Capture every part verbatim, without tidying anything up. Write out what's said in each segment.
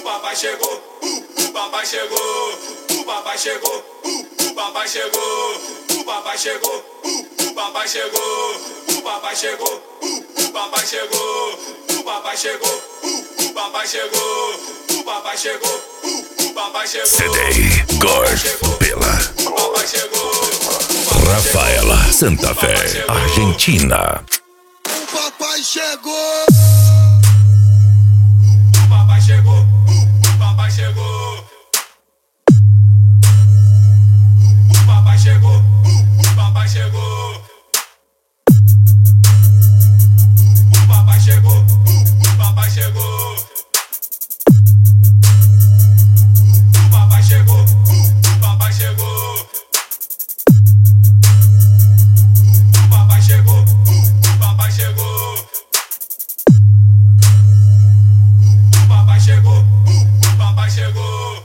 papai chegou, o papai chegou, o papai chegou, o papai chegou, o papai chegou, o papai chegou, o papai chegou, o papai chegou, o papai chegou, o papai chegou, o papai chegou, o papai chegou. C D Golf pela Rafaela Santa Fé, Argentina. O papai chegou. O papai chegou, o papai chegou. O papai chegou, o papai chegou. O papai chegou, o papai chegou. O papai chegou, o papai chegou. O papai chegou, o papai chegou. O papai chegou, o papai chegou.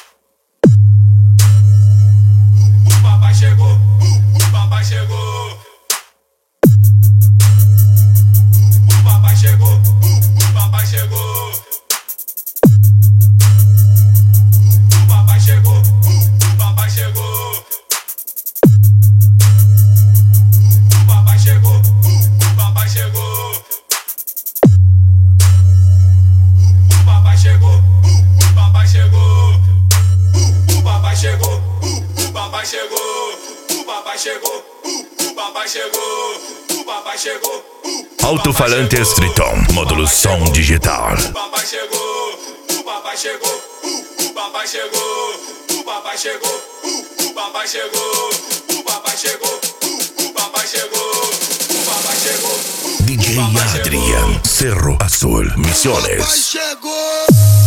O papai chegou, o papai chegou. O papai chegou, o papai chegou. O papai chegou, o papai chegou. O papai chegou, o papai chegou. O papai chegou, o papai chegou. O papai chegou, o papai chegou. O papai chegou, o papai chegou. O papai chegou. Alto-falantes Triton, módulo som digital. O papai chegou, o papai chegou. O papai chegou, o papai chegou. O papai chegou, o papai chegou. O papai chegou, o papai chegou. D J Adrian, Cerro Azul, Papai Misiones. chegou.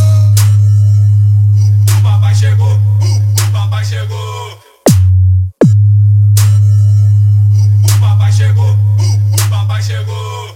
O papai chegou, o papai chegou. O papai chegou, o papai chegou.